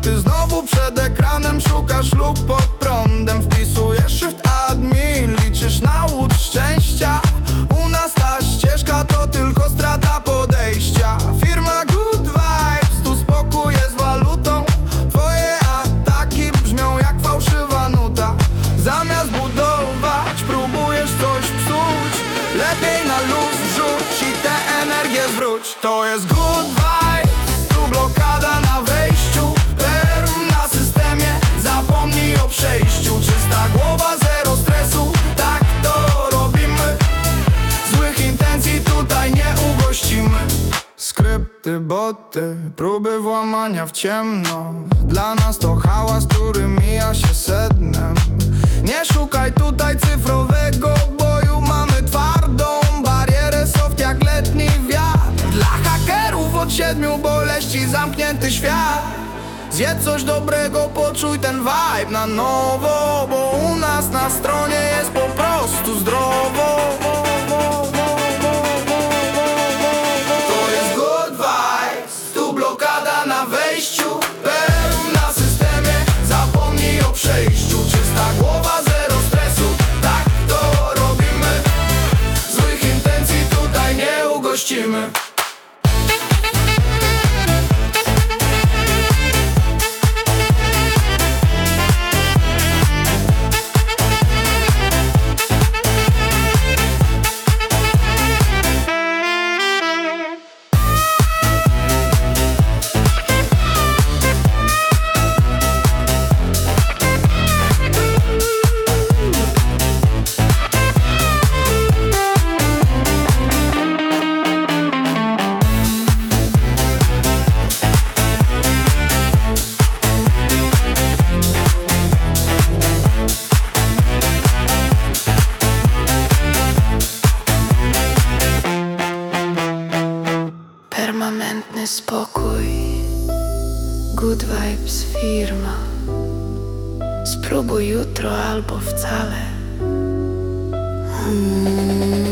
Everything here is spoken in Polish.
ty znowu przed ekranem szukasz luk pod prądem. Wpisujesz shift admin, liczysz na łód szczęścia. U nas ta ścieżka to tylko strata podejścia. Firma Good Vibes, tu spokój jest walutą. Twoje ataki brzmią jak fałszywa nuta. Zamiast budować próbujesz coś psuć. Lepiej na luz wrzuć i tę energię zwróć. To jest Good Vibes, tu blokada na wejściu. Perm na systemie, zapomnij o przejściu. Czysta głowa, zero stresu, tak to robimy. Złych intencji tutaj nie ugościmy. Skrypty, boty, próby włamania w ciemno. Dla nas to hałas, który mija się sednem. Nie szukaj tutaj cyfrowego boju. Mamy twardą barierę, soft jak letni wiatr. Dla hakerów od 7 boleści zamknięty świat. Zjedz coś dobrego, poczuj ten vibe na nowo. Bo u nas na stronie jest po prostu zdrowo. To jest Good Vibes, tu blokada na wejściu. Perm na systemie, zapomnij o przejściu. Czysta głowa, zero stresu, tak to robimy. Złych intencji tutaj nie ugościmy. Permanentny spokój, Good Vibes firma. Spróbuj jutro albo wcale.